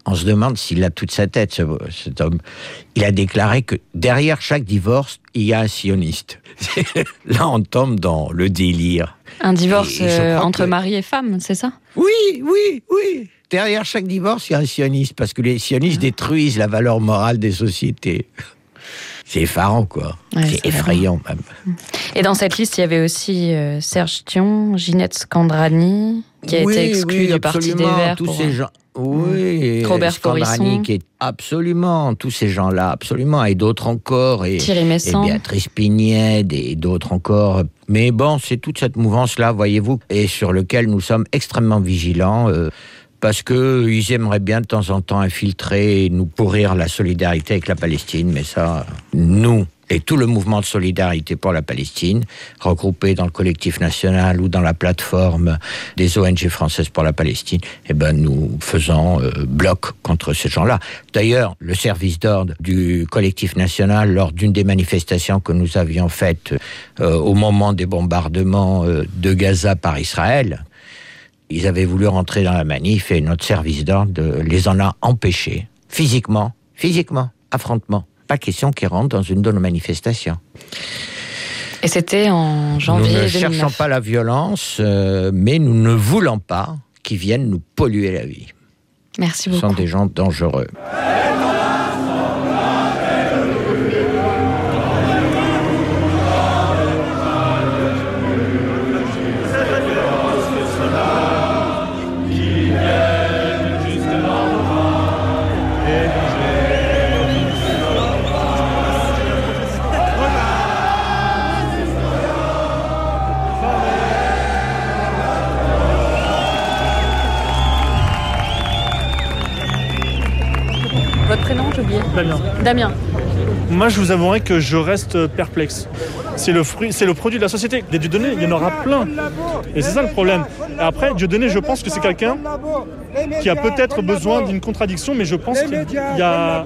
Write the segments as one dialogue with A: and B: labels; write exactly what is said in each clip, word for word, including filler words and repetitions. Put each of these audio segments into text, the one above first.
A: On se demande s'il a toute sa tête, ce, cet homme. Il a déclaré que derrière chaque divorce, il y a un sioniste. Là, on tombe dans le délire.
B: Un divorce euh, entre que... mari et femme, c'est ça ?
A: Oui, oui, oui. Derrière chaque divorce, il y a un sioniste, parce que les sionistes détruisent la valeur morale des sociétés. C'est effarant, quoi. Ouais, c'est, c'est effrayant, même.
B: Et dans cette liste, il y avait aussi euh, Serge Thion, Ginette Scandrani, qui a
A: oui,
B: été exclu
A: oui,
B: du Parti des Verts.
A: Tous
B: pour...
A: ces gens. Oui,
B: Robert
A: Scandrani, qui est absolument, tous ces gens-là, absolument, et d'autres encore, et,
B: Thierry Messant.
A: et Béatrice Pignède, et d'autres encore. Mais bon, c'est toute cette mouvance-là, voyez-vous, et sur lequel nous sommes extrêmement vigilants, euh, parce qu'ils aimeraient bien de temps en temps infiltrer et nous pourrir la solidarité avec la Palestine, mais ça, nous, et tout le mouvement de solidarité pour la Palestine, regroupé dans le collectif national ou dans la plateforme des O N G françaises pour la Palestine, eh ben nous faisons euh, bloc contre ces gens-là. D'ailleurs, le service d'ordre du collectif national, lors d'une des manifestations que nous avions faites euh, au moment des bombardements euh, de Gaza par Israël, ils avaient voulu rentrer dans la manif et notre service d'ordre les en a empêchés, physiquement, physiquement, affrontement. Pas question qu'ils rentrent dans une de nos manifestations.
B: Et c'était en janvier deux mille neuf.
A: Nous ne cherchons pas la violence, euh, mais nous ne voulons pas qu'ils viennent nous polluer la vie.
B: Merci beaucoup.
A: Ce sont des gens dangereux.
B: Votre prénom, j'ai oublié.
C: Damien.
B: Damien.
C: Moi, je vous avouerai que je reste perplexe. C'est le fruit, c'est le produit de la société. Des Dieudonné, il y en aura plein. Et c'est ça le problème. Et après, Dieudonné, je pense que c'est quelqu'un qui a peut-être besoin d'une contradiction, mais je pense qu'il y a...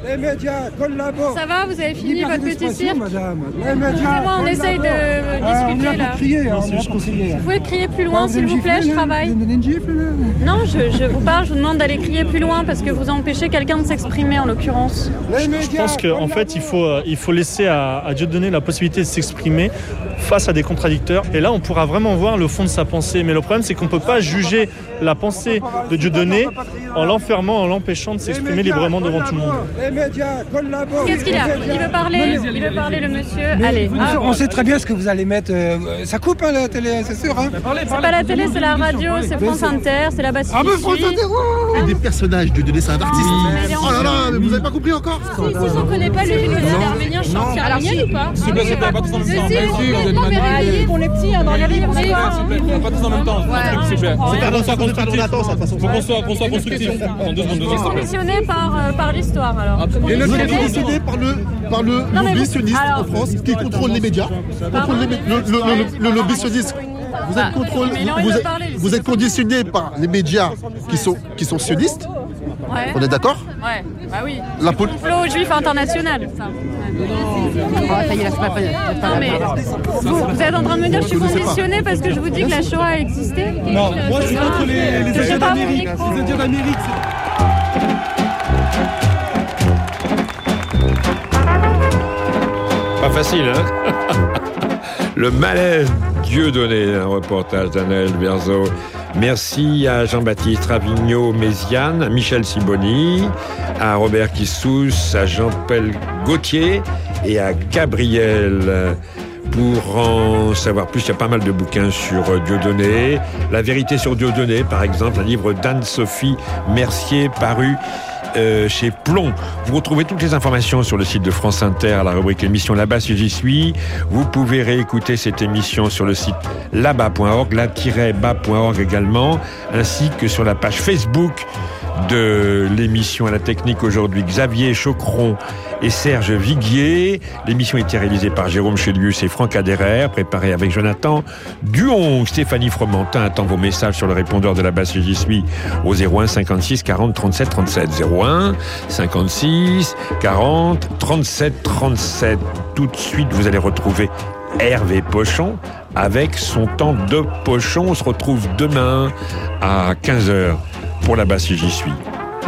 D: Ça va, vous avez fini votre petit cirque ? Excusez-moi, on essaye de discuter là. Vous pouvez crier plus loin, s'il vous plaît, je travaille. Non, je, je vous parle, je vous demande d'aller crier plus loin parce que vous empêchez quelqu'un de s'exprimer en l'occurrence.
C: Je pense qu'en fait, il faut, il faut laisser à, à Dieudonné la possibilité de s'exprimer face à des contradicteurs. Et là, on pourra vraiment voir le fond de sa pensée. Mais le problème, c'est qu'on ne peut pas juger la pensée de Dieudonné en l'enfermant, en l'empêchant de s'exprimer librement devant tout le monde.
D: Qu'est-ce qu'il a ? Il veut parler ? Il veut parler, le monsieur.
E: Mais
D: Allez.
E: On, ah, on sait très bien ce que vous allez mettre. Euh, ça coupe hein, la télé, c'est sûr. Hein.
D: C'est pas la télé, c'est la radio, c'est France Inter, c'est la basse.
E: Ah, mais France Inter,
F: oh. Et des personnages, Dieudonné, c'est un artiste. Oui. Oh là là, mais vous avez pas compris encore ?
D: Si, si, on connaît pas lui, le génocide arménien, je chante arménien ou pas ?
G: S'il vous plaît, pas tous en même temps.
D: Non, mais réveillez pour les petits, dans les livres, c'est ça.
G: S'il vous plaît, pas tous en même temps. S'il vous plaît.
F: C'est pas qu'on soit constructif.
G: Faut qu'on soit, qu'on soit constructif. En deux secondes, deux secondes.
D: Conditionné par, euh, par l'histoire, alors.
F: Et nous sommes conditionnés par le, par le lobby sioniste en France qui contrôle les médias. Contrôle les, le, le, le, le lobby sioniste. Vous êtes, contrôle, vous, êtes, vous êtes conditionné par les médias qui sont, qui sont sionistes.
D: Ouais.
F: On est d'accord ?
D: Ouais, bah oui.
F: La pol-
D: Flot juif international, ça. Non, mais vous, vous êtes en train de me dire que je suis conditionnée parce que je vous dis que la Shoah a existé ?
C: Non, moi je suis contre les, les Indiens d'Amérique. Les Indiens d'Amérique,
H: c'est... Pas facile, hein ? Le malaise Dieudonné, un reportage d'Anaël Berzo. Merci à Jean-Baptiste Ravigno-Méziane, à Michel Siboni, à Robert Kissous, à Jean-Paul Gauthier et à Gabriel. Pour en savoir plus, il y a pas mal de bouquins sur Dieudonné. La vérité sur Dieudonné, par exemple, un livre d'Anne-Sophie Mercier paru Euh, chez Plomb. Vous retrouvez toutes les informations sur le site de France Inter à la rubrique émission Là-bas si j'y suis. Vous pouvez réécouter cette émission sur le site là-bas point org, là-bas point org également, ainsi que sur la page Facebook de l'émission à la technique aujourd'hui. Xavier Choqueron et Serge Viguier. L'émission a été réalisée par Jérôme Chélius et Franck Aderer, préparée avec Jonathan Duong. Stéphanie Fromentin attend vos messages sur le répondeur de la base si j'y suis au zéro un cinquante-six quarante trente-sept trente-sept. zéro un cinquante-six quarante trente-sept trente-sept. Tout de suite, vous allez retrouver Hervé Pochon avec son temps de pochon. On se retrouve demain à quinze heures pour la base si j'y suis.